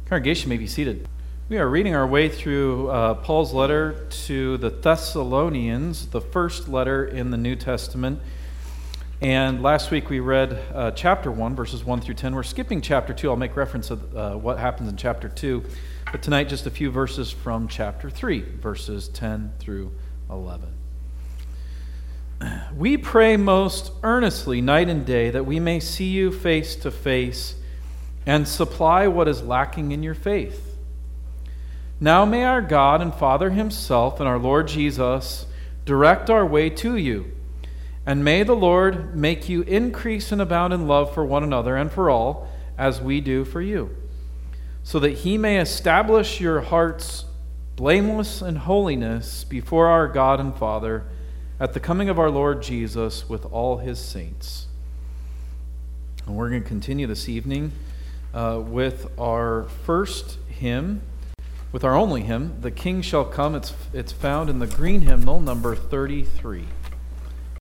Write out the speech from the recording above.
Congregation may be seated. We are reading our way through Paul's letter to the Thessalonians, the first letter in the New Testament. And last week we read chapter 1, verses 1 through 10. We're skipping chapter 2. I'll make reference to what happens in chapter 2. But tonight, just a few verses from chapter 3, verses 10 through 11. We pray most earnestly night and day that we may see you face to face and supply what is lacking in your faith. Now may our God and Father himself and our Lord Jesus direct our way to you, and may the Lord make you increase and abound in love for one another and for all, as we do for you, so that he may establish your hearts blameless in holiness before our God and Father at the coming of our Lord Jesus with all his saints. And we're going to continue this evening with our first hymn, with our only hymn, "The King Shall Come." It's found in the green hymnal, number 33.